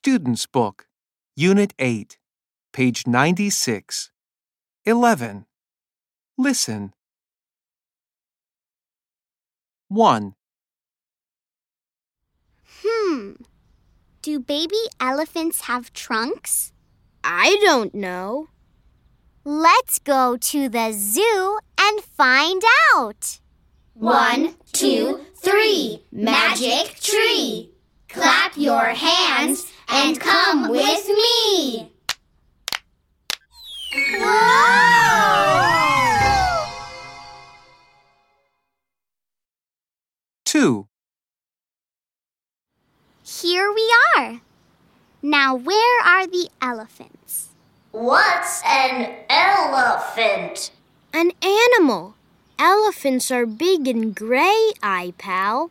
Student's Book, Unit 8, page 96. 11. Listen. 1. Do baby elephants have trunks? I don't know. Let's go to the zoo and find out. 1, 2, 3, magic tree. Clap your hands and come with me. Whoa! 2. Here we are. Now, where are the elephants? What's an elephant? An animal. Elephants are big and gray, iPal.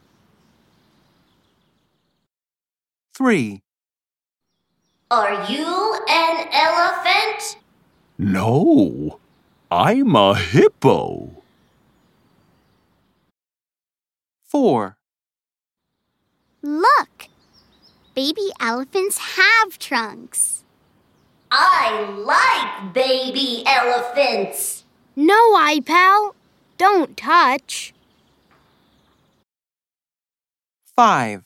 3. Are you an elephant? No, I'm a hippo. 4. Look, baby elephants have trunks. I like baby elephants. No, iPal. Don't touch. 5.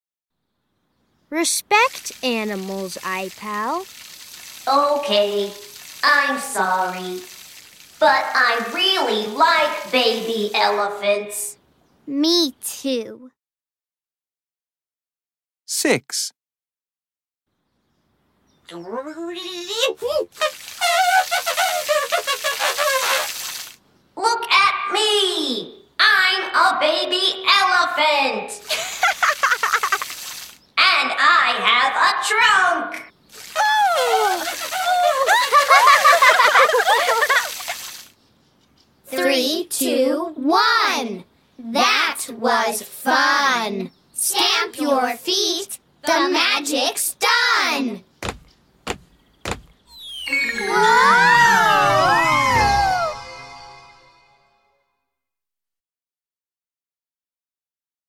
Respect animals, iPal. Okay, I'm sorry. But I really like baby elephants. Me too. 6. Look at me! I'm a baby elephant! And I have a trunk! 3, 2, 1. That was fun! Stamp your feet, the magic's done! Whoa!